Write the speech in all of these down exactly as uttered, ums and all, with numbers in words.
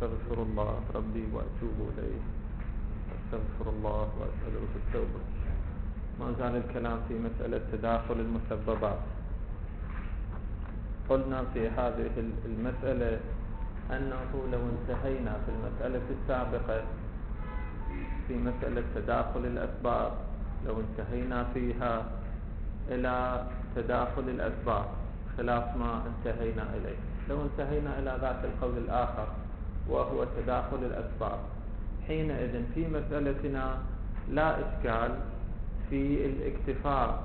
أستغفر الله ربي وأتوب إليه، أستغفر الله وأسأله التوبة. ما زال الكلام في مسألة تداخل المسببات. قلنا في هذه المسألة أنه لو انتهينا في المسألة السابقة في مسألة تداخل الأسباب، لو انتهينا فيها إلى تداخل الأسباب خلاف ما انتهينا إليه، لو انتهينا إلى ذاك القول الآخر وهو تداخل الأسباب، حينئذ في مسألتنا لا إشكال في الاكتفاء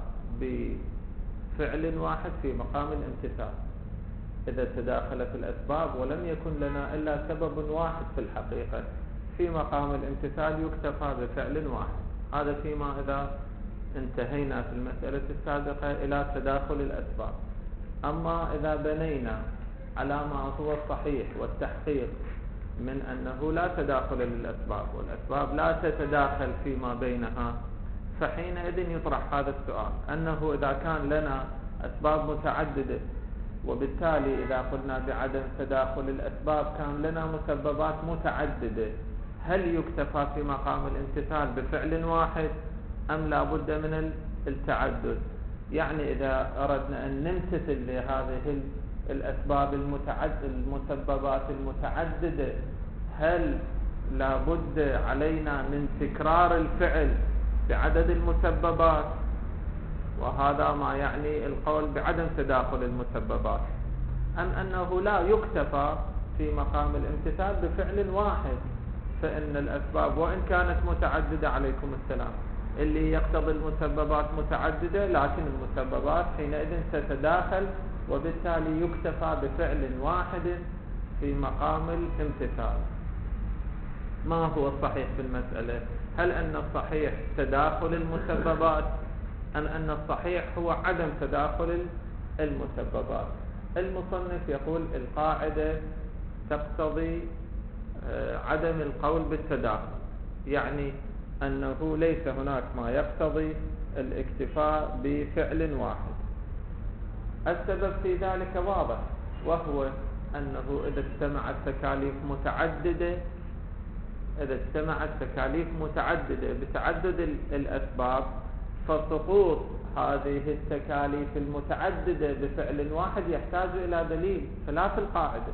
بفعل واحد في مقام الامتثال. إذا تداخلت الأسباب ولم يكن لنا إلا سبب واحد في الحقيقة في مقام الامتثال يكتفى بفعل واحد. هذا فيما إذا انتهينا في المسألة السابقة إلى تداخل الأسباب. أما إذا بنينا على ما هو الصحيح والتحقيق من أنه لا تداخل للأسباب والأسباب لا تتداخل فيما بينها، فحينئذ يطرح هذا السؤال، أنه إذا كان لنا أسباب متعددة وبالتالي إذا قلنا بعدم تداخل الأسباب كان لنا مسببات متعددة، هل يكتفى في مقام الامتثال بفعل واحد أم لا بد من التعدد؟ يعني إذا أردنا أن نمتثل لهذه الأسباب المتعددة المسببات المتعددة، هل لا بد علينا من تكرار الفعل بعدد المسببات؟ وهذا ما يعني القول بعدم تداخل المسببات، أم أنه لا يكتفى في مقام الامتثال بفعل واحد، فإن الأسباب وإن كانت متعددة عليكم السلام اللي يقتضي المسببات متعددة، لكن المسببات حينئذ ستتداخل وبالتالي يكتفى بفعل واحد في مقام الامتثال. ما هو الصحيح في المسألة؟ هل أن الصحيح تداخل المسببات أم أن الصحيح هو عدم تداخل المسببات؟ المصنف يقول القاعدة تقتضي عدم القول بالتداخل، يعني أنه ليس هناك ما يقتضي الاكتفاء بفعل واحد. السبب في ذلك واضح، وهو أنه إذا اجتمعت تكاليف متعددة إذا اجتمعت تكاليف متعددة بتعدد الأسباب، فسقوط هذه التكاليف المتعددة بفعل واحد يحتاج إلى دليل خلاف القاعدة.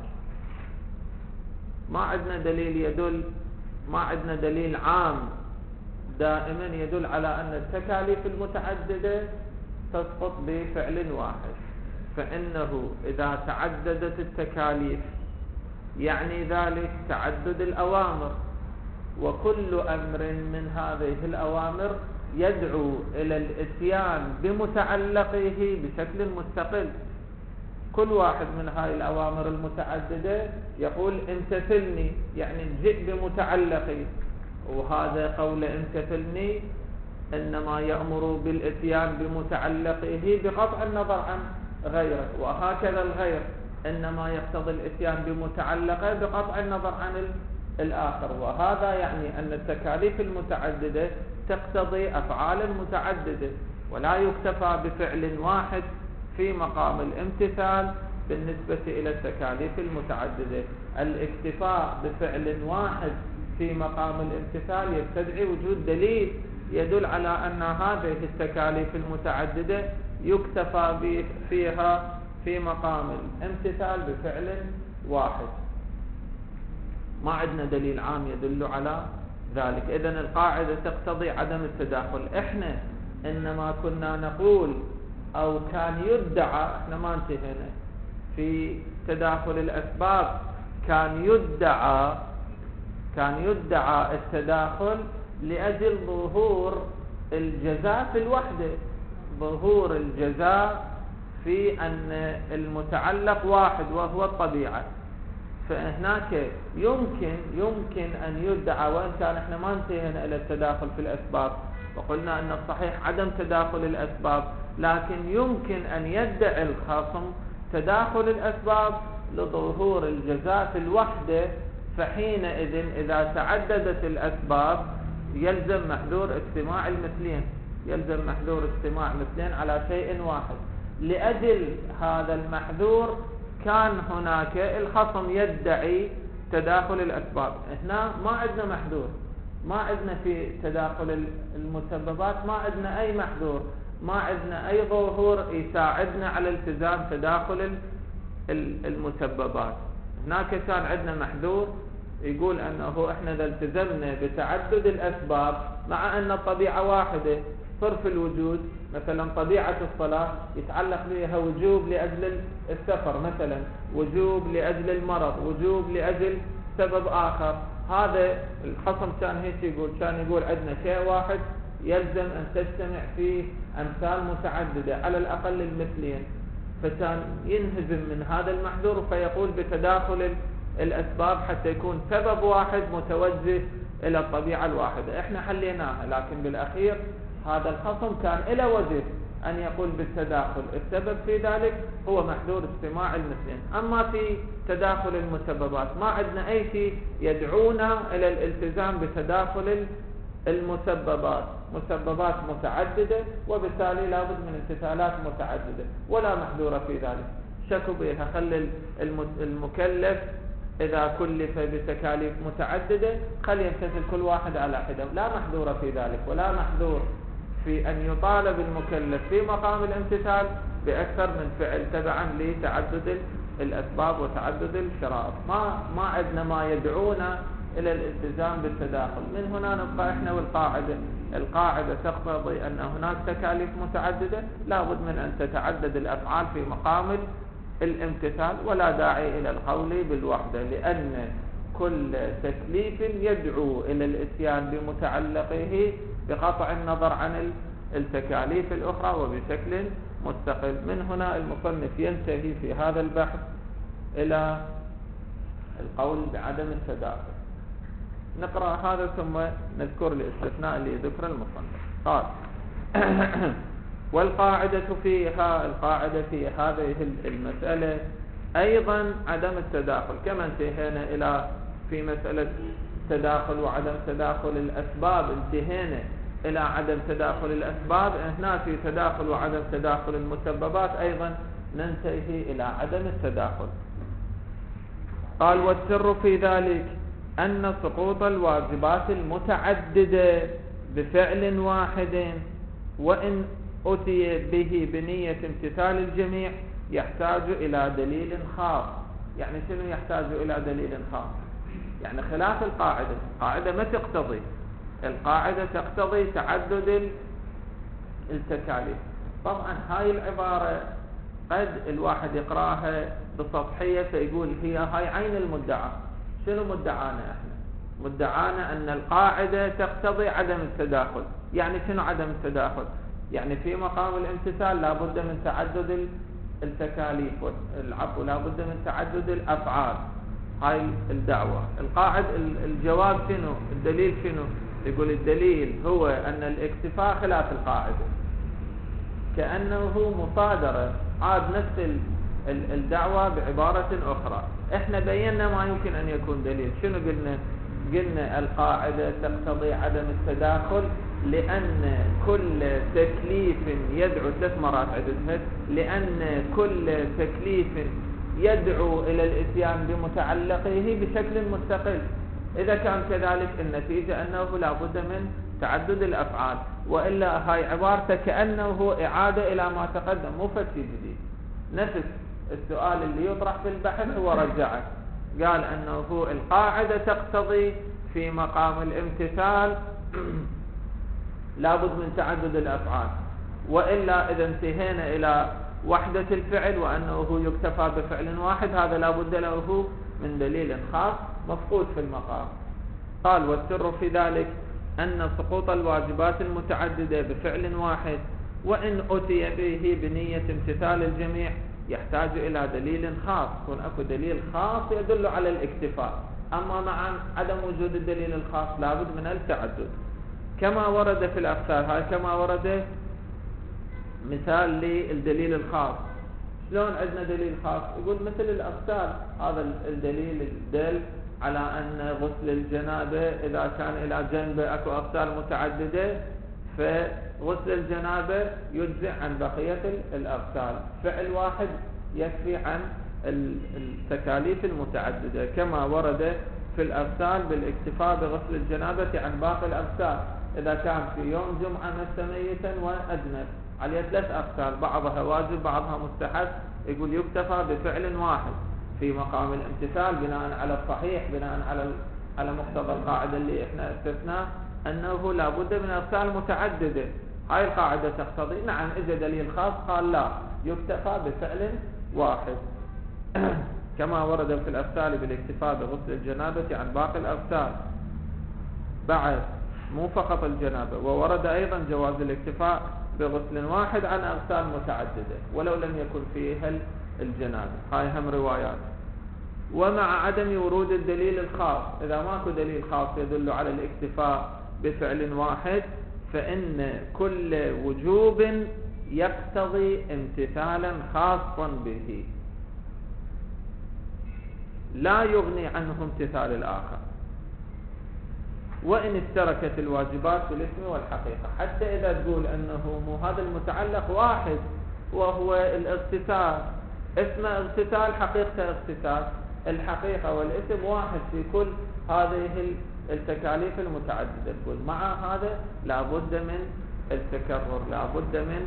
ما عندنا دليل يدل ما عندنا دليل عام دائما يدل على أن التكاليف المتعددة تسقط بفعل واحد، فإنه إذا تعددت التكاليف يعني ذلك تعدد الأوامر، وكل أمر من هذه الأوامر يدعو إلى الإتيان بمتعلقه بشكل مستقل. كل واحد من هذه الأوامر المتعددة يقول امتثلني، يعني جئ بمتعلقي، وهذا قول امتثلني إنما يأمر بالإتيان بمتعلقه بقطع النظر عن غيره، وهكذا الغير إنما يقتضي الإتيان بمتعلقه بقطع النظر عن الآخر. وهذا يعني أن التكاليف المتعددة تقتضي أفعال متعددة، ولا يكتفى بفعل واحد في مقام الامتثال بالنسبة إلى التكاليف المتعددة. الاكتفاء بفعل واحد في مقام الامتثال يستدعي وجود دليل يدل على أن هذه التكاليف المتعددة يكتفى فيها في مقام الامتثال بفعل واحد. ما عندنا دليل عام يدل على ذلك. إذن القاعدة تقتضي عدم التداخل. إحنا إنما كنا نقول أو كان يدعى، إحنا ما انتهينا في تداخل الأسباب، كان يدعى كان يدعى التداخل لأجل ظهور الجزاء في الوحدة، ظهور الجزاء في أن المتعلق واحد وهو الطبيعة. فهناك يمكن يمكن أن يدعى، وإن كان احنا ما انتهينا إلى التداخل في الأسباب وقلنا أن الصحيح عدم تداخل الأسباب، لكن يمكن أن يدعي الخصم تداخل الأسباب لظهور الجزاء في الوحدة. فحينئذ إذا تعددت الأسباب يلزم محذور اجتماع المثلين يلزم محذور اجتماع مثلين على شيء واحد. لأجل هذا المحذور كان هناك الخصم يدعي تداخل الأسباب. هنا ما عندنا محذور، ما عندنا في تداخل المسببات ما عندنا أي محذور، ما عندنا أي ظهور يساعدنا على التزام تداخل المسببات. هناك كان عندنا محذور يقول أنه إحنا إذا التزمنا بتعدد الأسباب مع أن الطبيعة واحدة، صرف الوجود مثلا طبيعة الصلاة يتعلق بها وجوب لأجل السفر مثلا، وجوب لأجل المرض، وجوب لأجل سبب آخر. هذا الخصم كان هيك يقول، كان يقول عندنا شيء واحد يلزم أن تجتمع فيه أمثال متعددة على الأقل المثلين، فكان ينهزم من هذا المحذور فيقول بتداخل الأسباب حتى يكون سبب واحد متوجه إلى الطبيعة الواحدة. إحنا حليناها، لكن بالأخير هذا الخصم كان إلى وجه أن يقول بالتداخل. السبب في ذلك هو محذور استماع المثلين. أما في تداخل المسببات ما عندنا أي شيء يدعونا إلى الالتزام بتداخل المسببات، مسببات متعددة وبالتالي لابد من امتثالات متعددة ولا محذور في ذلك. شكوا بها، خلي المكلف إذا كلف بتكاليف متعددة خلي يمتثل كل واحد على حدة، لا محذور في ذلك، ولا محذور في أن يطالب المكلف في مقام الامتثال بأكثر من فعل تبعا لتعدد الأسباب وتعدد الشرائط. ما ما عندنا ما يدعونا إلى الالتزام بالتداخل. من هنا نبقى إحنا والقاعدة. القاعدة تقتضي أن هناك تكاليف متعددة لابد من أن تتعدد الأفعال في مقام الامتثال، ولا داعي إلى القول بالوحدة، لأن كل تكليف يدعو إلى الاتيان بمتعلقه بقطع النظر عن التكاليف الأخرى وبشكل مستقل. من هنا المصنف ينتهي في هذا البحث إلى القول بعدم التداخل. نقرأ هذا ثم نذكر الاستثناء اللي ذكر المصنف. قال والقاعدة فيها، القاعدة في هذه المسألة أيضا عدم التداخل، كما انتهينا إلى في مسألة تداخل وعدم تداخل الأسباب انتهينا إلى عدم تداخل الأسباب، هنا في تداخل وعدم تداخل المسببات أيضا ننتهي إلى عدم التداخل. قال والسر في ذلك أن سقوط الواجبات المتعددة بفعل واحد وإن أتي به بنية امتثال الجميع يحتاج إلى دليل خاص. يعني شنو يحتاج إلى دليل خاص؟ يعني خلاف القاعدة. القاعدة ما تقتضي، القاعدة تقتضي تعدد التكاليف. طبعا هاي العبارة قد الواحد يقراها بسطحية فيقول هي هاي عين المدعى. شنو مدعانا احنا؟ مدعانا أن القاعدة تقتضي عدم التداخل. يعني شنو عدم التداخل؟ يعني في مقام الامتثال لا بد من تعدد التكاليف والعفو، لا بد من تعدد الأفعال. هاي الدعوة. القاعد الجواب شنو؟ الدليل شنو؟ يقول الدليل هو أن الاكتفاء خلاف القاعدة، كأنه مصادرة، عاد نفس الدعوة بعبارة أخرى. احنا بينا ما يمكن أن يكون دليل. شنو قلنا؟ قلنا القاعدة تقتضي عدم التداخل لأن كل تكليف يدعو ثلاث مرات عددها، لأن كل تكليف يدعو إلى الاتيان بمتعلقه بشكل مستقل. إذا كان كذلك النتيجة أنه لا بد من تعدد الأفعال، وإلا هاي عبارته كأنه إعادة إلى ما تقدم، مو فتي جديد. نفس السؤال اللي يطرح في البحث هو رجعه، قال أنه القاعدة تقتضي في مقام الامتثال لابد من تعدد الأفعال، وإلا إذا انتهينا إلى وحدة الفعل وأنه يكتفى بفعل واحد هذا لابد له من دليل خاص مفقود في المقام. قال والسر في ذلك أن سقوط الواجبات المتعددة بفعل واحد وإن أتي به بنية امتثال الجميع يحتاج إلى دليل خاص، يكون أكو دليل خاص يدل على الاكتفاء. أما مع عدم وجود الدليل الخاص لابد من التعدد، كما ورد في الأمثال. هاي كما ورد مثال للدليل الخاص. شلون عندنا دليل خاص؟ يقول مثل الأغسال، هذا الدليل الدل على أن غسل الجنابة إذا كان إلى جنبه أكو أغسال متعددة فغسل الجنابة يجزئ عن بقية الأغسال، فعل واحد يكفي عن التكاليف المتعددة كما ورد في الأغسال بالاكتفاء بغسل الجنابة عن باقي الأغسال. إذا كان في يوم جمعة مس ميتا وأجنب عليه ثلاث أغسال، بعضها واجب بعضها مستحب، يقول يكتفى بفعل واحد في مقام الامتثال بناء على الصحيح، بناء على على مقتضى القاعدة اللي احنا استثناه أنه لا بد من أغسال متعددة. هاي القاعدة تقتضي. نعم إذا دليل خاص قال لا، يكتفى بفعل واحد كما ورد في الأغسال بالاكتفاء بغسل الجنابة عن باقي الأغسال. بعد مو فقط الجنابة، وورد أيضا جواز الاكتفاء بغسل واحد عن أغسال متعددة ولو لم يكن فيها الجنابة. هاي هم روايات. ومع عدم ورود الدليل الخاص، إذا ماكو دليل خاص يدل على الاكتفاء بفعل واحد فإن كل وجوب يقتضي امتثالا خاصا به لا يغني عنه امتثال الآخر، وإن اشتركت الواجبات في الاسم والحقيقة. حتى إذا تقول أنه مو هذا المتعلق واحد وهو الاغتسال، اسمه اغتسال حقيقته اغتسال، الحقيقة والاسم واحد في كل هذه التكاليف المتعددة. تقول مع هذا لا بد من التكرر، لا بد من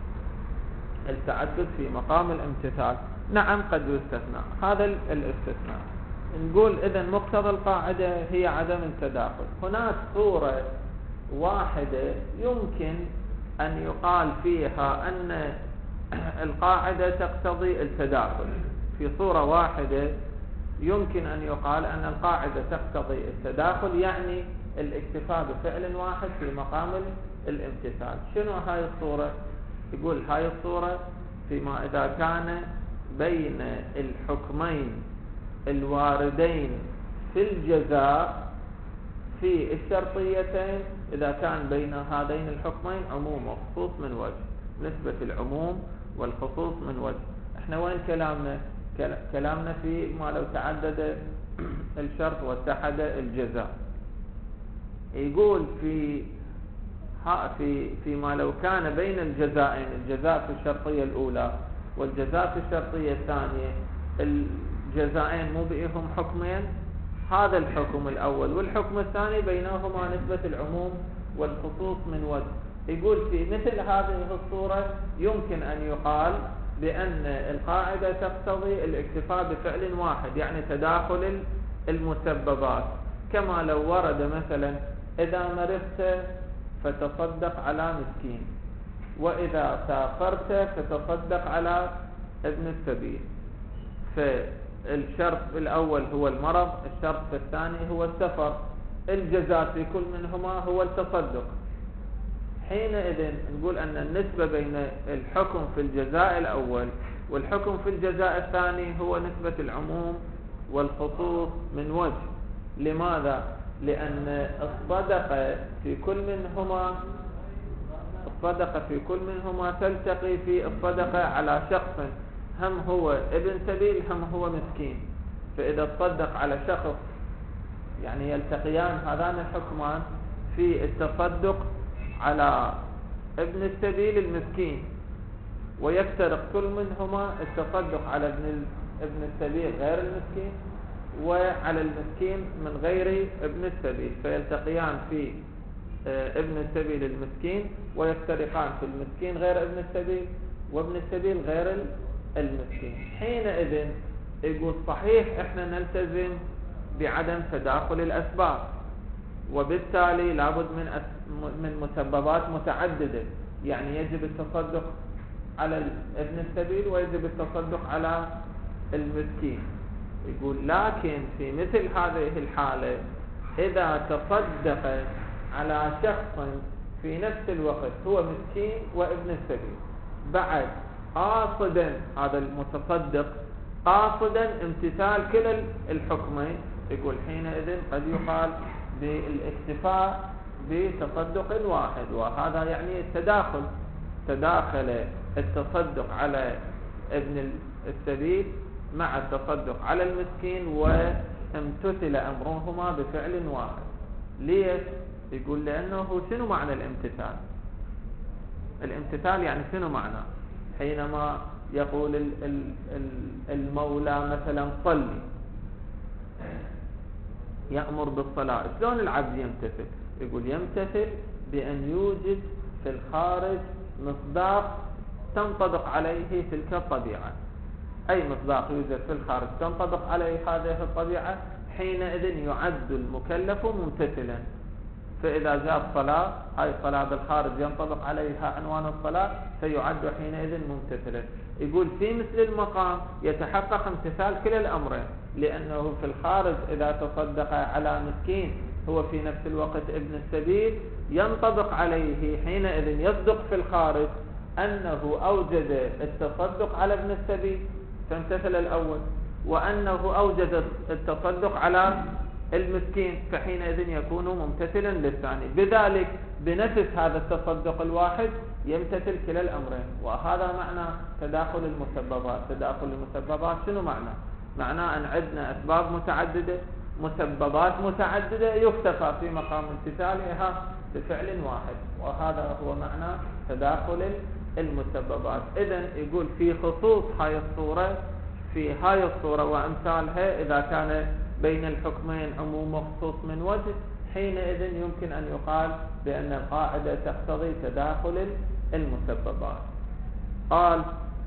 التعدد في مقام الامتثال. نعم قد يستثنى، هذا الاستثناء. نقول إذن مقتضى القاعدة هي عدم التداخل. هناك صورة واحدة يمكن أن يقال فيها أن القاعدة تقتضي التداخل. في صورة واحدة يمكن أن يقال أن القاعدة تقتضي التداخل، يعني الاكتفاء بفعل واحد في مقام الامتثال. شنو هاي الصورة؟ يقول هاي الصورة فيما إذا كان بين الحكمين الواردين في الجزاء في الشرطيتين، إذا كان بين هذين الحكمين عموم وخصوص من وجه، نسبة العموم والخصوص من وجه. احنا وين كلامنا؟ كلامنا في ما لو تعدد الشرط واتحد الجزاء. يقول في في فيما لو كان بين الجزائين، الجزاء في الشرطية الأولى والجزاء في الشرطية الثانية، الجزائين مو بينهم حكمين، هذا الحكم الأول والحكم الثاني بينهما نسبة العموم والخصوص من وجه. يقول في مثل هذه الصورة يمكن أن يقال بأن القاعدة تقتضي الاكتفاء بفعل واحد، يعني تداخل المسببات. كما لو ورد مثلا إذا مرضت فتصدق على مسكين، وإذا سافرت فتصدق على ابن السبيل. فالشرط الأول هو المرض، الشرط الثاني هو السفر، الجزاء في كل منهما هو التصدق. حينئذ نقول أن النسبة بين الحكم في الجزاء الأول والحكم في الجزاء الثاني هو نسبة العموم والخصوص من وجه. لماذا؟ لأن الصدقة في كل منهما الصدقة في كل منهما تلتقي في الصدقة على شخص، هم هو ابن سبيل هم هو مسكين. فإذا تصدق على شخص يعني يلتقيان هذان الحكمان في التصدق على ابن السبيل المسكين، ويفترق كل منهما التصدق على ابن ابن السبيل غير المسكين وعلى المسكين من غير ابن السبيل، فيلتقيان في ابن السبيل المسكين ويفترقان في المسكين غير ابن السبيل وابن السبيل غير المسكين. حينئذ يقول صحيح احنا نلتزم بعدم تداخل الأسباب، وبالتالي لابد من من مسببات متعددة، يعني يجب التصدق على ابن السبيل ويجب التصدق على المسكين. يقول لكن في مثل هذه الحالة إذا تصدق على شخص في نفس الوقت هو مسكين وابن السبيل بعد قاصدا، هذا المتصدق قاصدا امتثال كلا الحكمين، يقول حينئذ قد يقال بالاكتفاء بتصدق واحد، وهذا يعني التداخل، تداخل التصدق على ابن السبيل مع التصدق على المسكين وامتثل أمرهما بفعل واحد. ليش؟ يقول لأنه شنو معنى الامتثال؟ الامتثال يعني شنو معنى؟ حينما يقول المولى مثلا صلي، يأمر بالصلاة، شلون العبد يمتثل؟ يقول يمتثل بأن يوجد في الخارج مصداق تنطبق عليه تلك الطبيعة. أي مصداق يوجد في الخارج تنطبق عليه هذه الطبيعة، حينئذ يعد المكلف ممتثلا. فإذا جاء الصلاة، هاي الصلاة بالخارج ينطبق عليها عنوان الصلاة، فيعد حينئذ ممتثلا. يقول في مثل المقام يتحقق امتثال كلا الأمرين، لأنه في الخارج إذا تصدق على مسكين هو في نفس الوقت ابن السبيل، ينطبق عليه حينئذ يصدق في الخارج أنه أوجد التصدق على ابن السبيل فامتثل الأول، وأنه أوجد التصدق على المسكين فحينئذ يكون ممتثلا للثاني. بذلك بنفس هذا التصدق الواحد يمتثل كلا الأمرين. وهذا معنى تداخل المسببات. تداخل المسببات شنو معنى؟ معناه أن عندنا أسباب متعددة، مسببات متعددة، يكتفى في مقام امتثالها بفعل واحد، وهذا هو معنى تداخل المسببات. إذن يقول في خصوص هاي الصورة، في هاي الصورة وأمثالها، إذا كان بين الحكمين عموم وخصوص من وجه، حينئذ يمكن أن يقال بأن القاعدة تقتضي تداخل المسببات. قال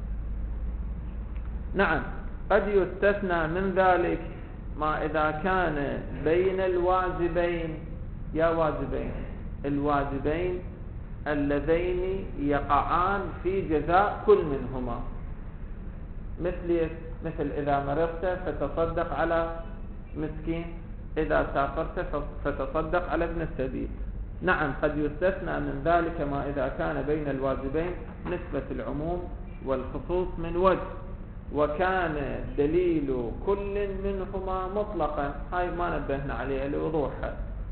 نعم قد يستثنى من ذلك ما إذا كان بين الواجبين، يا واجبين الواجبين اللذين يقعان في جزاء كل منهما، مثل مثل إذا مرضت فتصدق على مسكين، إذا سافرت فتصدق على ابن السبيل. نعم قد يستثنى من ذلك ما إذا كان بين الواجبين نسبة العموم والخصوص من وجه، وكان دليل كل منهما مطلقا. هاي ما نبهنا عليها لوضوحها.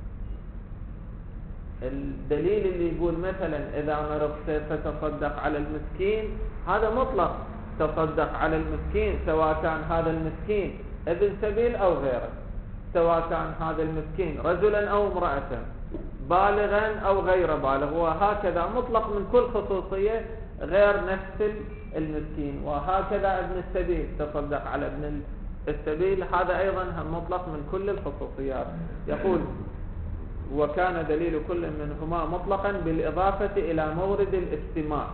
الدليل اللي يقول مثلا إذا مرضت فتصدق على المسكين، هذا مطلق، تصدق على المسكين سواء كان هذا المسكين ابن سبيل أو غيره، سواء كان هذا المسكين رجلا أو امرأة، بالغا أو غير بالغ، وهكذا مطلق من كل خصوصية غير نفس المسكين. وهكذا ابن السبيل تصدق على ابن السبيل، هذا أيضا مطلق من كل الخصوصيات. يقول وكان دليل كل منهما مطلقا بالإضافة إلى مورد الاجتماع.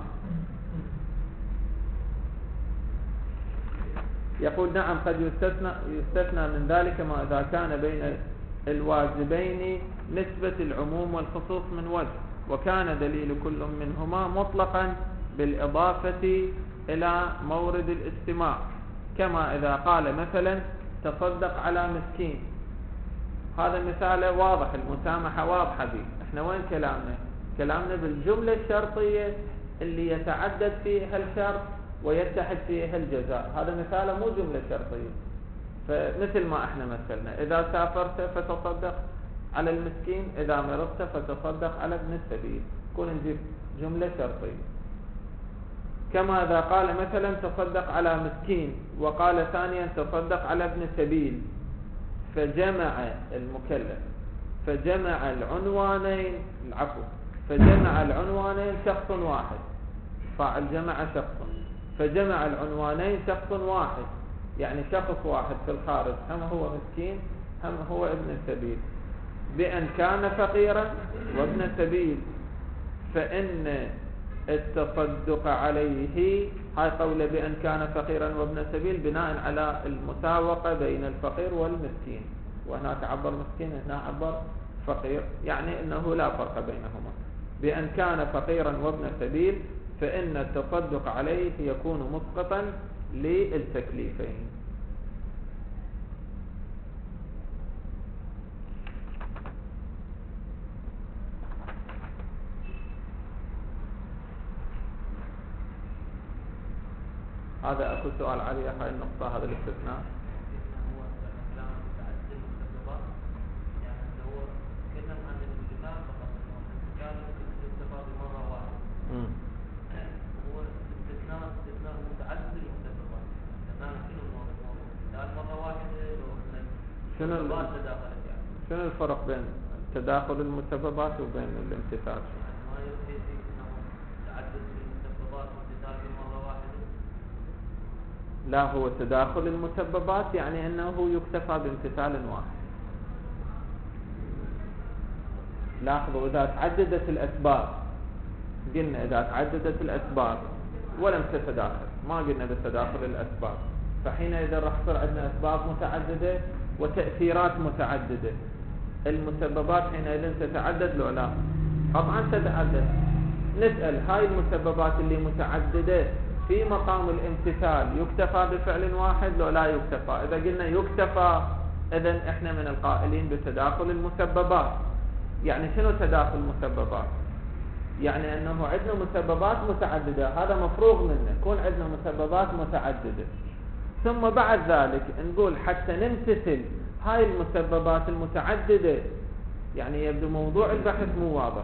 يقول نعم قد يستثنى, يستثنى من ذلك ما إذا كان بين الواجبين نسبة العموم والخصوص من وجه، وكان دليل كل منهما مطلقا بالإضافة إلى مورد الاجتماع، كما إذا قال مثلا تصدق على مسكين. هذا مثال واضح، المسامحة واضحة به. احنا وين كلامنا؟ كلامنا بالجملة الشرطية اللي يتعدد فيها الشرط ويتحد فيها الجزاء. هذا مثال مو جملة شرطية. فمثل ما احنا مثلنا، إذا سافرت فتصدق على المسكين، إذا مرضت فتصدق على ابن السبيل، كون نجيب جملة شرطية. كما إذا قال مثلا تصدق على مسكين وقال ثانيا تصدق على ابن سبيل، فجمع المكلف فجمع العنوانين العفو فجمع العنوانين شخص واحد، فاعل جمع شخص، فجمع العنوانين شخص واحد، يعني شخص واحد في الخارج هم هو مسكين هم هو ابن السبيل، بأن كان فقيرا وابن سبيل، فإن التصدق عليه، هاي قولة بأن كان فقيرا وابن سبيل بناء على المساوقة بين الفقير والمسكين، وهناك عبر مسكين هنا عبر فقير، يعني أنه لا فرق بينهما. بأن كان فقيرا وابن سبيل فإن التصدق عليه يكون مسقطا للتكليفين. هذا أكو سؤال عليه هاي النقطة، هذا الاستثناء. شنو شنو الفرق بين تداخل المسببات وبين الامتثال؟ لا، هو تداخل المسببات يعني أنه يكتفى بامتثال واحد. لاحظوا إذا تعددت الأسباب، قلنا إذا تعددت الأسباب ولم تتداخل، ما قلنا بالتداخل الأسباب، فحينئذ راح يصير عندنا أسباب متعددة وتأثيرات متعددة. المسببات حينئذ تتعدد لو لا؟ طبعا تتعدد. نسأل هاي المسببات اللي متعددة في مقام الامتثال يكتفى بفعل واحد لو لا يكتفى؟ إذا قلنا يكتفى إذن إحنا من القائلين بتداخل المسببات. يعني شنو تداخل المسببات؟ يعني أنه عندنا مسببات متعددة، هذا مفروغ منه، يكون عندنا مسببات متعددة، ثم بعد ذلك نقول حتى نمتثل هاي المسببات المتعددة. يعني يبدو موضوع البحث مو واضح.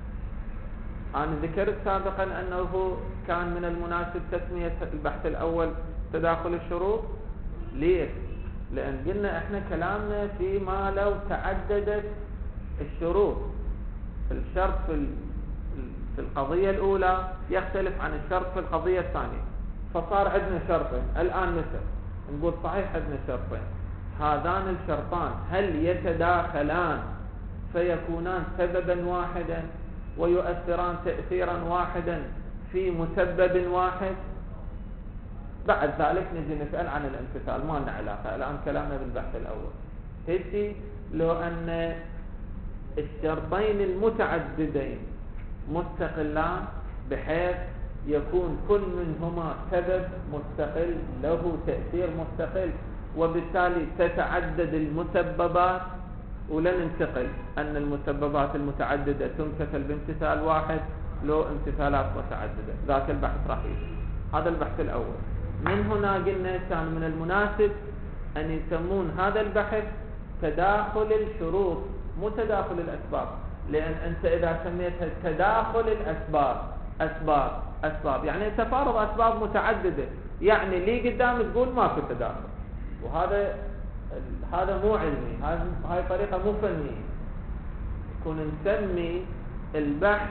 أنا ذكرت سابقا أنه كان من المناسب تسمية البحث الأول تداخل الشروط. ليه؟ لأن قلنا إحنا كلامنا فيما لو تعددت الشروط. الشرط في في القضية الأولى يختلف عن الشرط في القضية الثانية، فصار عندنا شرطين الآن. مثل نقول صحيح عندنا شرطين، هذان الشرطان هل يتداخلان فيكونان سببا واحدا ويؤثران تأثيرا واحدا في مسبب واحد؟ بعد ذلك نجي نسأل عن الامتثال، ما لنا علاقة الآن كلامنا بالبحث الأول. هذي لو أن الشرطين المتعددين مستقلان بحيث يكون كل منهما سبب مستقل له تأثير مستقل، وبالتالي تتعدد المسببات، ولن ننتقل أن المسببات المتعددة تمتثل بامتثال واحد لو امتثالات متعددة، ذاك البحث راح يجي. هذا البحث الأول. من هنا قلنا كان من المناسب أن يسمون هذا البحث تداخل الشروط مو تداخل الأسباب، لأن أنت إذا سميتها تداخل الأسباب أسباب أسباب يعني تفارض أسباب متعددة، يعني لي قدام تقول ما في تداخل، وهذا هذا مو علمي، هاي طريقة مو فنية. يكون نسمي البحث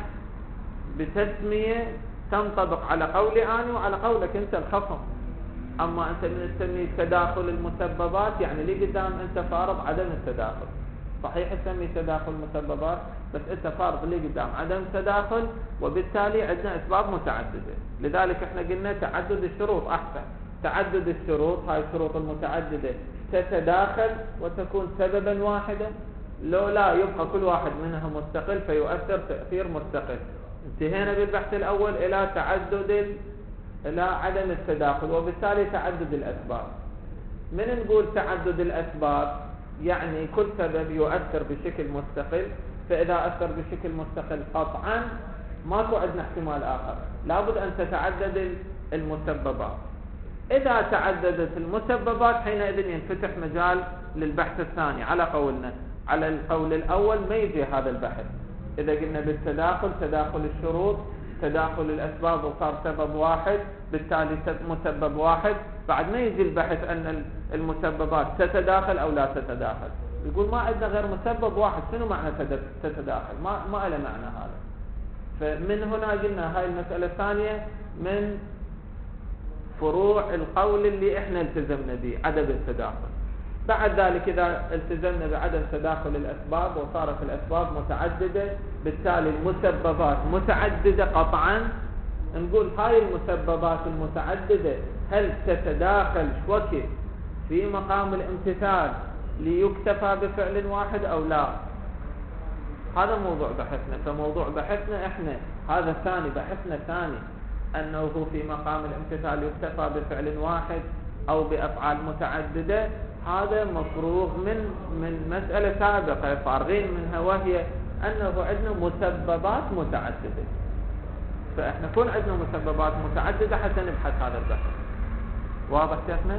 بتسمية تنطبق على قولي أنا وعلى قولك أنت الخصم. أما أنت من تسمي تداخل المسببات يعني لي قدام أنت فارض عدم التداخل. صحيح تسمي تداخل المسببات بس أنت فارض لي قدام عدم تداخل، وبالتالي عندنا أسباب متعددة. لذلك احنا قلنا تعدد الشروط أحسن. تعدد الشروط، هاي الشروط المتعددة تتداخل وتكون سببا واحدا، لو لا يبقى كل واحد منها مستقل فيؤثر تأثير مستقل. انتهينا بالبحث الأول إلى تعدد إلى عدم التداخل، وبالتالي تعدد الأسباب. من نقول تعدد الأسباب يعني كل سبب يؤثر بشكل مستقل، فإذا أثر بشكل مستقل قطعا ماكو عندنا احتمال آخر، لابد أن تتعدد المسببات. إذا تعددت المسببات حينئذ ينفتح مجال للبحث الثاني على قولنا. على القول الأول ما يجي هذا البحث. إذا قلنا بالتداخل تداخل الشروط تداخل الأسباب وصار سبب واحد، بالتالي مسبب واحد، بعد ما يجي البحث أن المسببات تتداخل أو لا تتداخل. يقول ما عندنا غير مسبب واحد، شنو معنى تتداخل؟ ما ما له معنى هذا. فمن هنا قلنا هاي المسألة الثانية من فروع القول اللي احنا التزمنا به، عدم التداخل. بعد ذلك إذا التزمنا بعدم تداخل الأسباب وصارت الأسباب متعددة، بالتالي المسببات متعددة قطعا، نقول هاي المسببات المتعددة هل تتداخل شوكي في مقام الامتثال ليكتفى بفعل واحد أو لا؟ هذا موضوع بحثنا. فموضوع بحثنا احنا هذا ثاني بحثنا ثاني، أنه في مقام الامتثال يكتفى بفعل واحد أو بأفعال متعددة. هذا مفروغ من من مسألة سابقة فارغين منها، وهي أنه عندنا مسببات متعددة. فإحنا كون عندنا مسببات متعددة حتى نبحث هذا البحث. واضح شيخنا؟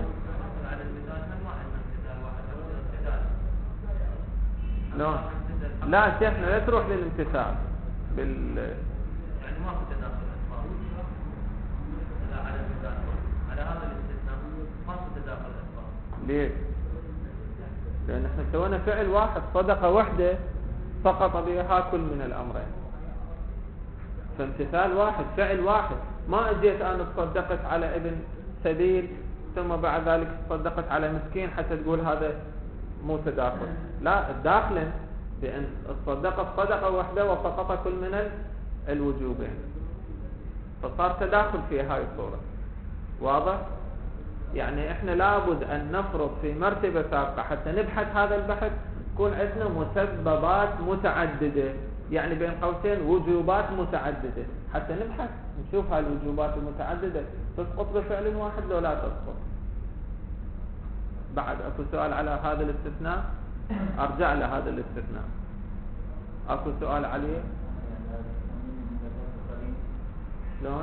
لا لا شيخنا لا تروح للامتثال بال يعني ما في تداخل الأسباب لا على التداخل على هذا الاستثناء ما في تداخل الأسباب. ليه؟ لأن احنا سوينا فعل واحد، صدقة واحدة سقط بها كل من الأمرين. فامتثال واحد، فعل واحد. ما اجيت أنا تصدقت على ابن سبيل ثم بعد ذلك تصدقت على مسكين حتى تقول هذا مو تداخل. لا، الداخل بأن تصدقت صدقة واحدة وسقط كل من الوجوبين، فصار تداخل في هاي الصورة. واضح؟ يعني احنا لابد ان نفرض في مرتبة سابقة حتى نبحث هذا البحث يكون عندنا مسببات متعددة، يعني بين قوسين وجوبات متعددة، حتى نبحث نشوف هاي الوجوبات المتعددة تسقط بفعل واحد لو لا تسقط. بعد اكو سؤال على هذا الاستثناء؟ ارجع لهذا الاستثناء. اكو سؤال عليه؟ شلون؟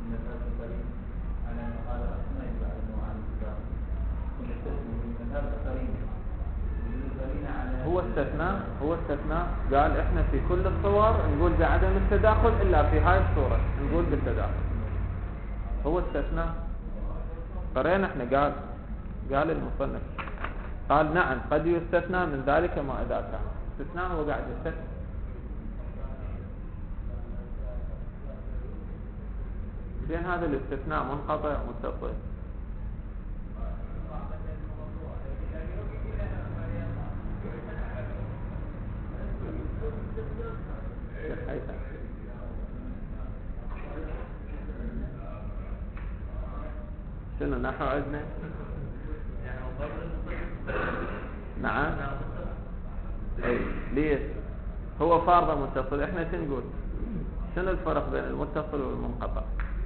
هو استثناء هو استثناء قال احنا في كل الصور نقول بعدم التداخل الا في هاي الصورة نقول بالتداخل. هو استثناء. قرينا احنا قال قال المصنف قال نعم قد يستثنى من ذلك ما اذا كان استثناء. هو قاعد يستثنى. بين هذا الاستثناء منقطع متصل. شنو نحو عندنا؟ نعم. اي ليش؟ هو فارض متصل. احنا شو نقول؟ شنو الفرق بين المتصل والمنقطع؟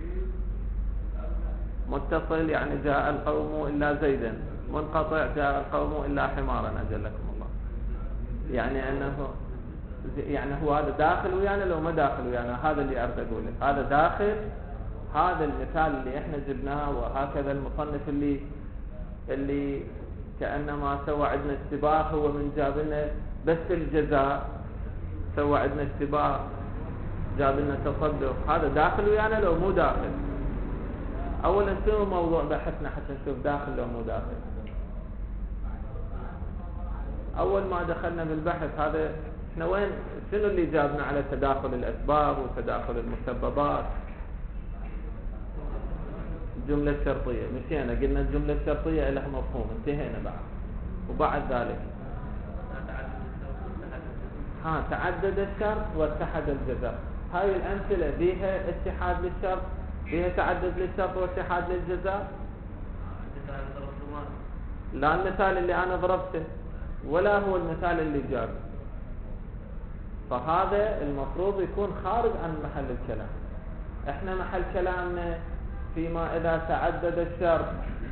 متصل يعني جاء القوم إلا زيدا، منقطع جاء القوم إلا حمارا أجلكم الله. يعني أنه يعني هو هذا داخل ويانا لو ما داخل ويانا. هذا اللي أريد أقوله، هذا داخل. هذا المثال اللي احنا جبناه وهكذا المصنف اللي اللي كأنما سوى عندنا اشتباه، هو من جاب لنا بس الجزاء، سوى عندنا اشتباه جاب لنا تصدق. هذا داخل ويانا لو مو داخل؟ اولا شنو موضوع بحثنا حتى نشوف داخل لو مو داخل؟ اول ما دخلنا بالبحث هذا احنا وين شنو اللي جابنا على تداخل الاسباب وتداخل المسببات؟ الجملة الشرطية. مشينا قلنا الجملة الشرطية لها مفهوم، انتهينا بعد. وبعد ذلك ها تعدد الشرط واتحد الجزاء. هاي الأمثلة بيها اتحاد للشرط، بيها تعدد للشرط واتحاد للجزاء. لا المثال اللي أنا ضربته ولا هو المثال اللي جاب. فهذا المفروض يكون خارج عن محل الكلام. احنا محل كلامنا فيما إذا تعدد الشرط،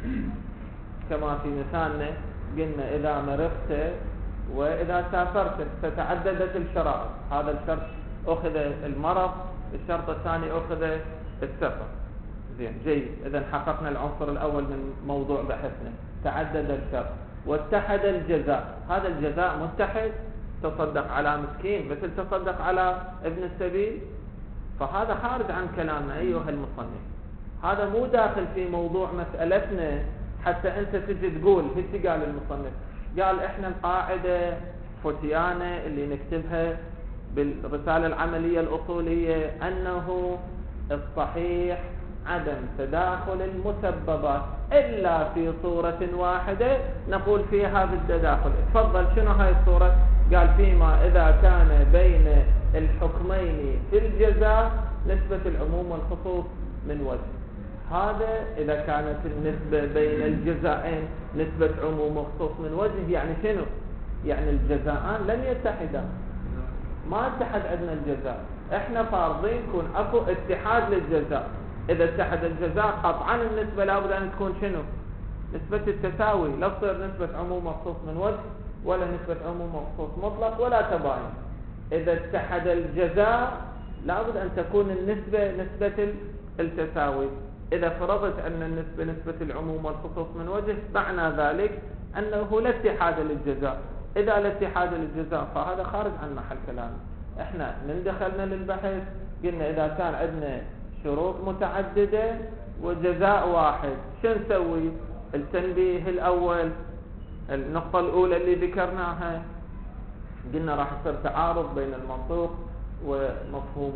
كما في مثالنا قلنا إذا مرضت وإذا سافرت فتعددت الشرائط. هذا الشرط أخذ المرض، الشرط الثاني أخذ السفر. زين جيد. إذا حققنا العنصر الأول من موضوع بحثنا، تعدد الشرط واتحد الجزاء. هذا الجزاء متحد، تصدق على مسكين مثل تصدق على ابن السبيل. فهذا خارج عن كلامنا أيها المصنف، هذا مو داخل في موضوع مسألتنا حتى أنت تجي تقول. هيك قال المصنف، قال إحنا القاعدة فتيانة اللي نكتبها بالرسالة العملية الأصولية أنه الصحيح عدم تداخل المسببات إلا في صورة واحدة نقول فيها بالتداخل. تفضل شنو هاي الصورة؟ قال فيما إذا كان بين الحكمين في الجزاء نسبة العموم والخصوص من وجه. هذا إذا كانت النسبة بين الجزائين نسبة عموم وخصوص من وجه، يعني شنو؟ يعني الجزاءان لم يتحدا، ما اتحد عندنا الجزاء. احنا فارضين يكون اكو اتحاد للجزاء. اذا اتحد الجزاء قطعا النسبة لابد ان تكون شنو؟ نسبة التساوي، لا تصير نسبة عموم وخصوص من وجه ولا نسبة عموم وخصوص مطلق ولا تباين. اذا اتحد الجزاء لابد ان تكون النسبة نسبة التساوي. إذا فرضت أن النسبة نسبة العموم والخصوص من وجه معنى ذلك أنه لا اتحاد للجزاء. إذا لا اتحاد للجزاء فهذا خارج عن محل كلام. إحنا من دخلنا للبحث قلنا إذا كان عندنا شروط متعددة وجزاء واحد شو نسوي؟ التنبيه الأول، النقطة الأولى اللي ذكرناها، قلنا راح يصير تعارض بين المنطوق ومفهوم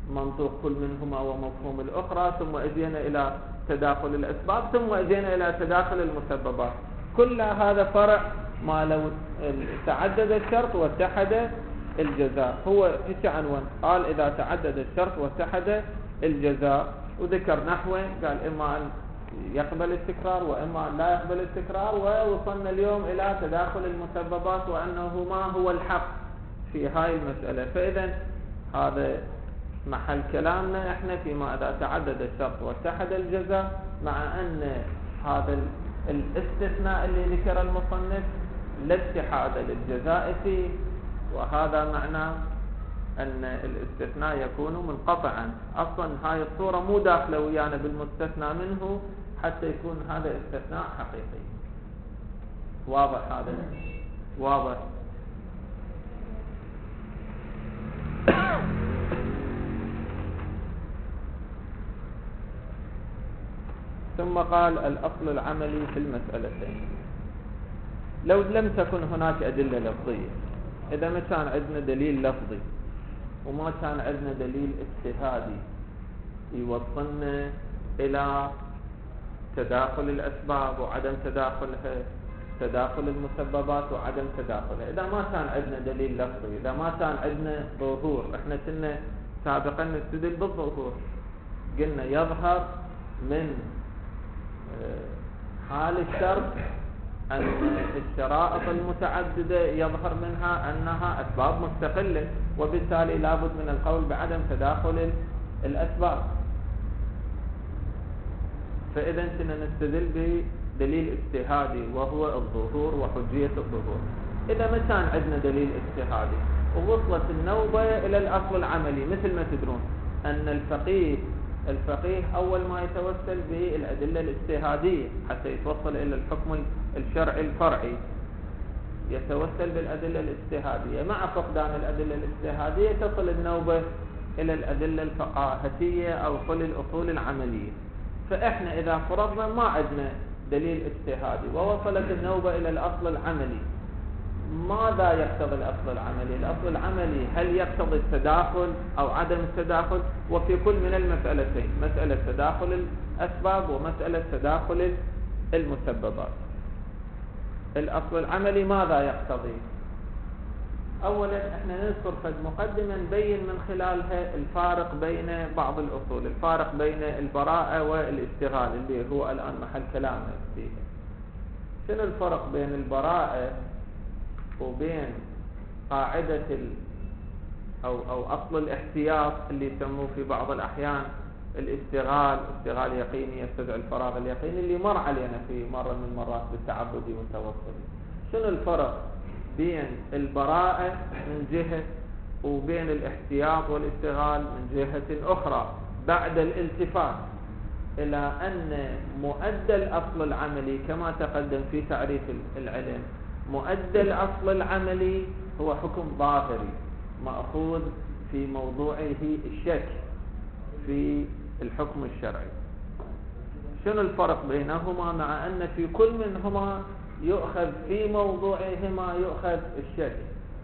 منطوق كل منهما ومفهوم الأخرى، ثم أجينا إلى تداخل الأسباب، ثم أجينا إلى تداخل المسببات. كل هذا فرع ما لو تعدد الشرط واتحد الجزاء. هو ايش عنوان؟ قال إذا تعدد الشرط واتحد الجزاء، وذكر نحوه، قال إما أن يقبل التكرار وإما أن لا يقبل التكرار، ووصلنا اليوم إلى تداخل المسببات وأنه ما هو الحق في هاي المسألة. فإذا هذا محل كلامنا احنا فيما إذا تعدد الشرط واتحد الجزاء، مع أن هذا الاستثناء اللي ذكر المصنف لا اتحاد للجزاء فيه، وهذا معناه أن الاستثناء يكون منقطعا. أصلا هاي الصورة مو داخلة ويانا بالمستثنى منه حتى يكون هذا استثناء حقيقي. واضح هذا؟ واضح. ثم قال الأصل العملي في المسألتين. لو لم تكن هناك أدلة لفظية، إذا ما كان عندنا دليل لفظي وما كان عندنا دليل اجتهادي يوصلنا إلى تداخل الأسباب وعدم تداخلها، تداخل المسببات وعدم تداخلها، إذا ما كان عندنا دليل لفظي، إذا ما كان عندنا ظهور، احنا كنا سابقا نستدل بالظهور، قلنا يظهر من حال الشرط أن الشرائط المتعددة يظهر منها أنها أسباب مستقلة، وبالتالي لابد من القول بعدم تداخل الأسباب. فإذا كنا نستدل بدليل اجتهادي وهو الظهور وحجية الظهور. إذا ما كان عندنا دليل اجتهادي ووصلت النوبة إلى الأصل العملي، مثل ما تدرون أن الفقيه الفقيه أول ما يتوسل بالأدلة الاجتهادية حتى يتوصل إلى الحكم الشرعي الفرعي، يتوسل بالأدلة الاجتهادية. مع فقدان الأدلة الاجتهادية تصل النوبة إلى الأدلة الفقاهية أو كل الأصول العملية. فإحنا إذا فرضنا ما عندنا دليل اجتهادي ووصلت النوبة إلى الأصل العملي، ماذا يقتضي الأصل العملي؟ الأصل العملي هل يقتضي التداخل أو عدم التداخل؟ وفي كل من المسألتين، مسألة تداخل الأسباب ومسألة تداخل المسببات، الأصل العملي ماذا يقتضي؟ أولا احنا نذكر فد مقدمة نبين من خلالها الفارق بين بعض الأصول، الفارق بين البراءة والاشتغال اللي هو الآن محل كلامنا فيه. شنو الفرق بين البراءة وبين قاعدة ال أو أو أصل الاحتياط اللي يسموه في بعض الأحيان الاشتغال، اشتغال يقيني يستدعي الفراغ اليقيني، اللي مر علينا في مرة من المرات بالتعبدي والتوصلي. شنو الفرق بين البراءة من جهة وبين الاحتياط والاشتغال من جهة أخرى بعد الالتفات إلى أن مؤدى الأصل العملي كما تقدم في تعريف العلم، مؤدى الأصل العملي هو حكم ظاهري مأخوذ في موضوعه الشك في الحكم الشرعي. شنو الفرق بينهما مع أن في كل منهما يؤخذ في موضوعهما يؤخذ الشك؟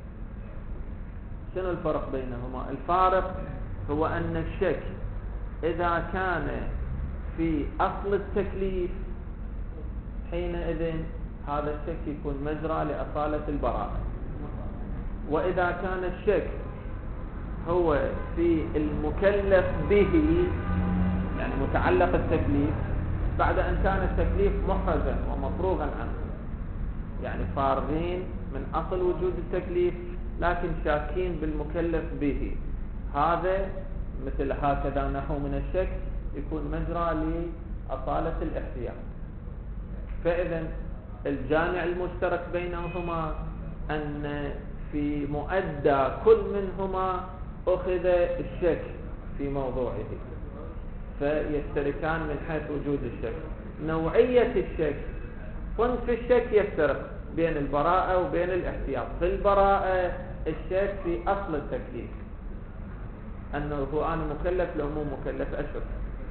شنو الفرق بينهما؟ الفارق هو أن الشك إذا كان في أصل التكليف حينئذ هذا الشك يكون مجرى لأصالة البراءة، وإذا كان الشك هو في المكلف به يعني متعلق التكليف بعد أن كان التكليف محرزا ومفروغا عنه، يعني فارغين من أصل وجود التكليف لكن شاكين بالمكلف به، هذا مثل هكذا نحو من الشك يكون مجرى لأصالة الاحتياط. فإذا الجامع المشترك بينهما أن في مؤدى كل منهما أخذ الشك في موضوعه، فيشتركان من حيث وجود الشك. نوعية الشك صنف الشك يفترق بين البراءة وبين الاحتياط. في البراءة الشك في أصل التكليف أنه هو أنا مكلف لو مو مكلف أشك،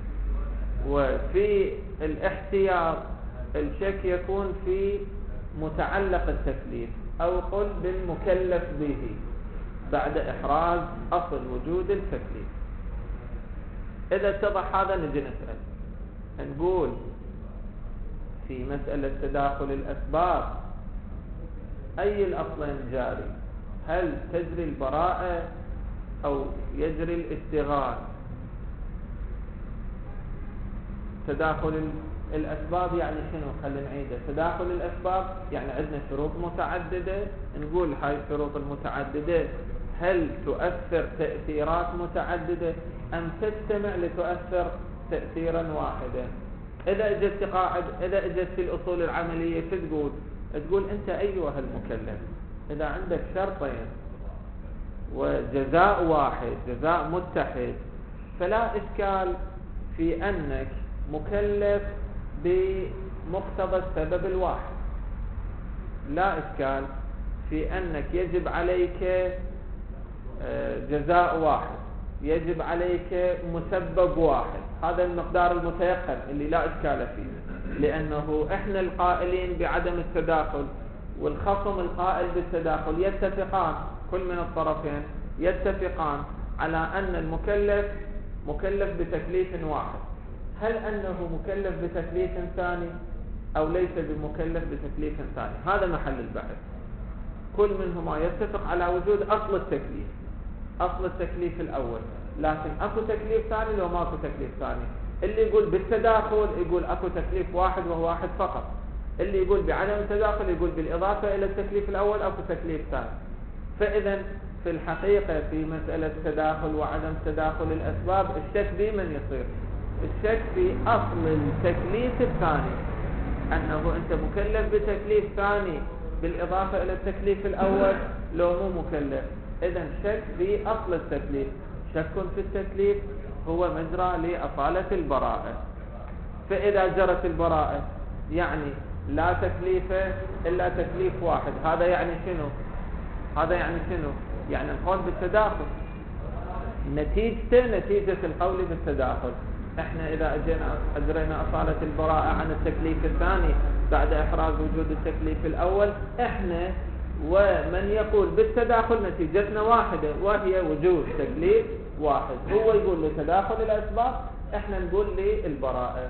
وفي الاحتياط الشك يكون في متعلق التكليف أو قل بالمكلف به بعد إحراز أصل وجود التكليف. إذا اتضح هذا نجي نسأل، نقول في مسألة تداخل الأسباب أي الأصلين جاري؟ هل تجري البراءة أو يجري الاشتغال؟ تداخل الأسباب يعني شنو؟ خلينا نعيده. تداخل الأسباب يعني عندنا شروط متعددة، نقول هاي الشروط المتعددة هل تؤثر تأثيرات متعددة أم تجتمع لتؤثر تأثيرا واحدا؟ إذا اجت قاعد إذا اجت في الأصول العملية شو تقول؟ تقول أنت أيها المكلف إذا عندك شرطين وجزاء واحد جزاء متحد فلا إشكال في أنك مكلف بمقتضى السبب الواحد، لا إشكال في أنك يجب عليك جزاء واحد، يجب عليك مسبب واحد، هذا المقدار المتيقن اللي لا إشكال فيه، لأنه إحنا القائلين بعدم التداخل والخصم القائل بالتداخل يتفقان، كل من الطرفين يتفقان على أن المكلف مكلف بتكليف واحد. هل أنه مكلف بتكليف ثاني أو ليس بمكلف بتكليف ثاني؟ هذا محل البحث. كل منهما يتفق على وجود أصل التكليف، أصل التكليف الأول، لكن أكو تكليف ثاني لو ما أكو تكليف ثاني. اللي يقول بالتداخل يقول أكو تكليف واحد وهو واحد فقط، اللي يقول بعدم التداخل يقول بالإضافة إلى التكليف الأول أكو تكليف ثاني. فإذا في الحقيقة في مسألة تداخل وعدم تداخل الأسباب الشك بمن يصير؟ الشك في أصل التكليف الثاني، أنه أنت مكلف بتكليف ثاني بالإضافة إلى التكليف الأول لو مو مكلف. إذن شك في أصل التكليف، شك في التكليف هو مجرى لأصالة البراءة. فإذا جرت البراءة يعني لا تكليف إلا تكليف واحد، هذا يعني شنو؟ هذا يعني شنو؟ يعني القول بالتداخل نتيجة نتيجة القول بالتداخل. احنا إذا أجينا أجرينا أصالة البراءة عن التكليف الثاني بعد إحراز وجود التكليف الأول، احنا ومن يقول بالتداخل نتيجتنا واحدة وهي وجود تكليف واحد. هو يقول لتداخل الأسباب، احنا نقول للبراءة.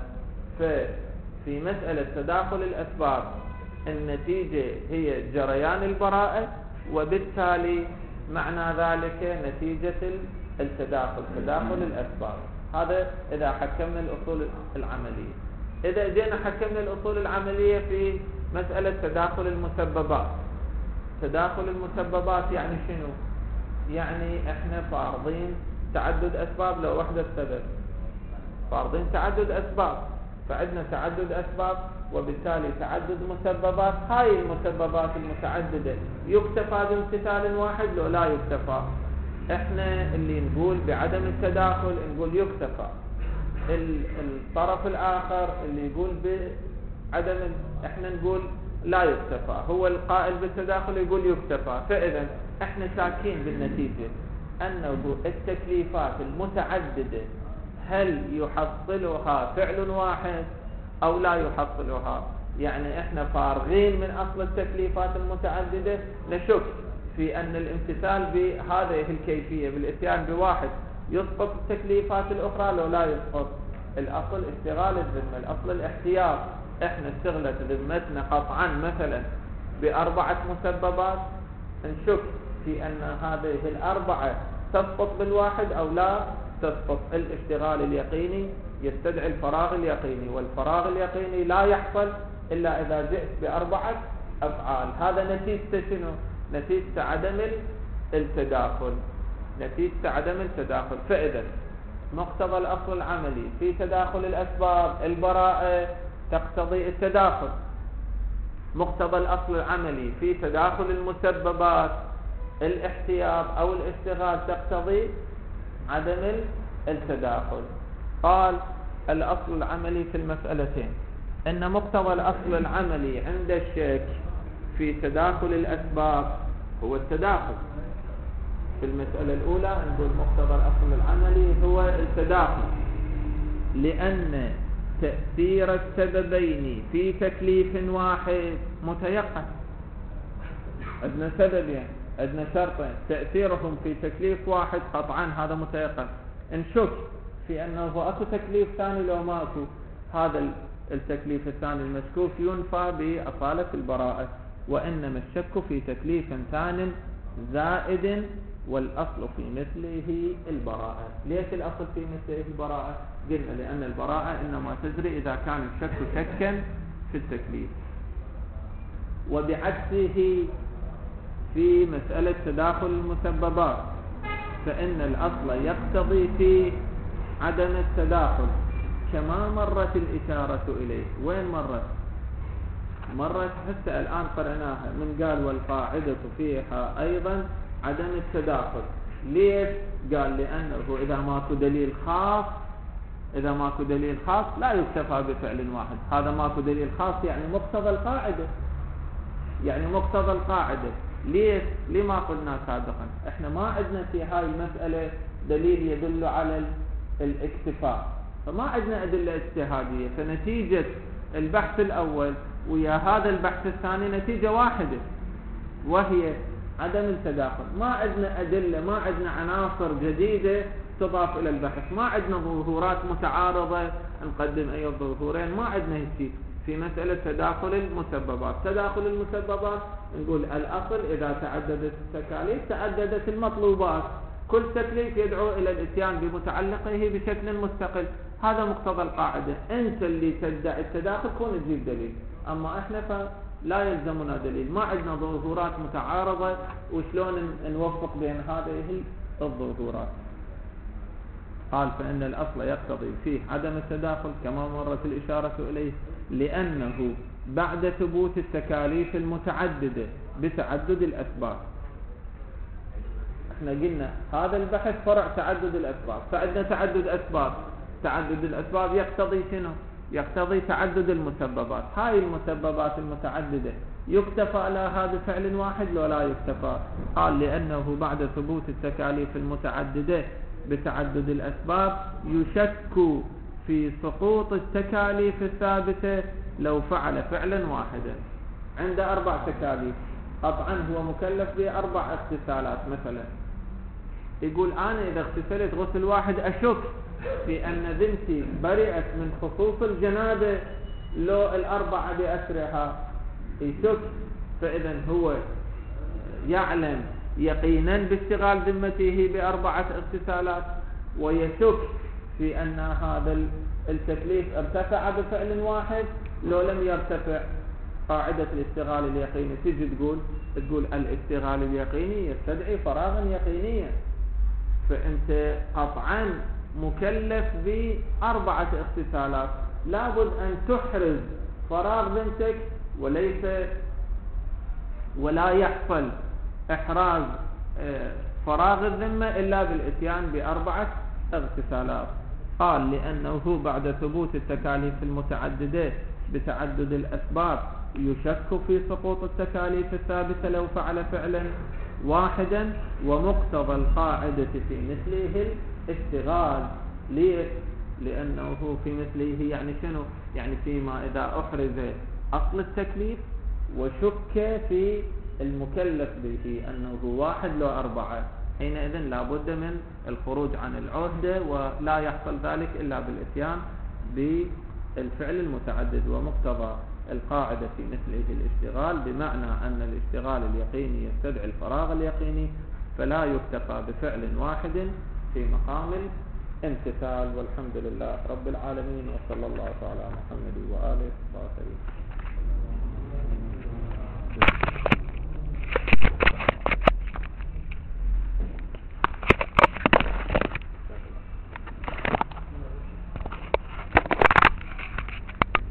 ففي مسألة تداخل الأسباب النتيجة هي جريان البراءة، وبالتالي معنى ذلك نتيجة التداخل تداخل الأسباب. هذا إذا حكمنا الأصول العملية. إذا جينا حكمنا الأصول العملية في مسألة تداخل المسببات. تداخل المسببات يعني شنو؟ يعني احنا فارضين تعدد أسباب لو وحدة سبب، فارضين تعدد أسباب، فعندنا تعدد أسباب وبالتالي تعدد مسببات. هاي المسببات المتعددة يكتفى بامتثال واحد لو لا يكتفى؟ احنا اللي نقول بعدم التداخل نقول يكتفى، الطرف الآخر اللي يقول بعدم احنا نقول لا يكتفى، هو القائل بالتداخل يقول يكتفى. فإذا احنا شاكين بالنتيجة أنه التكليفات المتعددة هل يحصلها فعل واحد أو لا يحصلها؟ يعني احنا فارغين من أصل التكليفات المتعددة، نشك في أن الامتثال بهذه الكيفية بالاتيان بواحد يسقط التكليفات الأخرى لو لا يسقط. الأصل اشتغال الذمة، الأصل الاحتياط. احنا اشتغلت ذمتنا قطعا مثلا بأربعة مسببات، نشك في أن هذه الأربعة تسقط بالواحد أو لا تسقط. الاشتغال اليقيني يستدعي الفراغ اليقيني، والفراغ اليقيني لا يحصل إلا إذا جئت بأربعة أفعال. هذا نتيجة شنو؟ نتيجة عدم التداخل، نتيجة عدم التداخل. فإذا مقتضى الأصل العملي في تداخل الأسباب البراءة تقتضي التداخل، مقتضى الأصل العملي في تداخل المسببات الاحتياط أو الاشتغال تقتضي عدم التداخل. قال الأصل العملي في المسألتين أن مقتضى الأصل العملي عند الشك في تداخل الأسباب هو التداخل. في المسألة الأولى نقول مقتضى الأصل العملي هو التداخل، لأن تأثير السببين في تكليف واحد متيقن. عندنا سببين، عندنا شرطين، تأثيرهم في تكليف واحد قطعا هذا متيقن. نشك في أنه أكو تكليف ثاني لو ما أكو. هذا التكليف الثاني المشكوك ينفى بأصالة البراءة، وإنما الشك في تكليف ثان زائد والأصل في مثله البراءة. ليش الأصل في مثله البراءة؟ قلنا لأن البراءة إنما تجري إذا كان الشك شكا في التكليف. وبعكسه في مسألة تداخل المسببات فإن الأصل يقتضي في عدم التداخل كما مرت الإشارة إليه. وين مرت؟ مرت حتى الآن قرأناها من قال والقاعدة فيها أيضا عدم التداخل. ليش؟ قال لأنه إذا ماكو دليل خاص إذا ماكو دليل خاص لا يكتفى بفعل واحد. هذا ماكو دليل خاص يعني مقتضى القاعدة يعني مقتضى القاعدة. ليش؟ لما قلنا سابقا احنا ما عندنا في هاي المسألة دليل يدل على الاكتفاء، فما عندنا أدلة اجتهادية، فنتيجة البحث الأول ويا هذا البحث الثاني نتيجة واحدة وهي عدم التداخل. ما عندنا أدلة، ما عندنا عناصر جديدة تضاف إلى البحث، ما عندنا ظهورات متعارضة نقدم أي الظهورين، ما عندنا هيك. في مسألة تداخل المسببات تداخل المسببات نقول الأصل إذا تعددت التكاليف تعددت المطلوبات، كل تكليف يدعو إلى الاتيان بمتعلقه بشكل مستقل. هذا مقتضى القاعدة. أنت اللي تدعي التداخل كون تجيب دليل، أما إحنا فلا يلزمنا دليل، ما عندنا ظهورات متعارضة وشلون نوفق بين هذه الظهورات. قال فإن الأصل يقتضي فيه عدم التداخل كما مرت الإشارة إليه لأنه بعد ثبوت التكاليف المتعددة بتعدد الأسباب. احنا قلنا هذا البحث فرع تعدد الأسباب، فعندنا تعدد أسباب، تعدد الأسباب يقتضي شنو؟ يقتضي تعدد المسببات. هاي المسببات المتعددة يكتفى على هذا فعل واحد لو لا يكتفى؟ قال لأنه بعد ثبوت التكاليف المتعددة بتعدد الأسباب يشك في سقوط التكاليف الثابتة لو فعل فعلا واحدا. عند أربع تكاليف، قطعا هو مكلف بأربع اغتسالات مثلا، يقول أنا إذا اغتسلت غسل واحد أشك في أن ذمتي برئت من خصوص الجنابة لو الأربعة بأسرها، يشك. فإذا هو يعلم يقينا باشتغال ذمته بأربعة اغتسالات، ويشك في أن هذا التكليف ارتفع بفعل واحد لو لم يرتفع. قاعدة الاشتغال اليقيني تجي تقول تقول الاشتغال اليقيني يستدعي فراغا يقينيا، فأنت قطعا مكلف بأربعة اغتسالات، لابد أن تحرز فراغ ذمتك، وليس ولا يحصل إحراز فراغ الذمة إلا بالإتيان بأربعة اغتسالات. قال لأنه بعد ثبوت التكاليف المتعددة بتعدد الأسباب يشك في سقوط التكاليف الثابتة لو فعل فعلا واحدا، ومقتضى القاعدة في مثله الاشتغال. ليه؟ لأنه في مثله يعني شنو؟ يعني فيما إذا أحرز أصل التكليف وشك في المكلف به أنه واحد لو أربعة، حينئذ لا بد من الخروج عن العهدة، ولا يحصل ذلك إلا بالإتيان بالفعل المتعدد. ومقتضى القاعدة في مثله الاشتغال بمعنى أن الاشتغال اليقيني يستدعي الفراغ اليقيني، فلا يكتفى بفعل واحد في مقام الامتثال. والحمد لله رب العالمين، وصلى الله تعالى على محمد وآله وصحبه.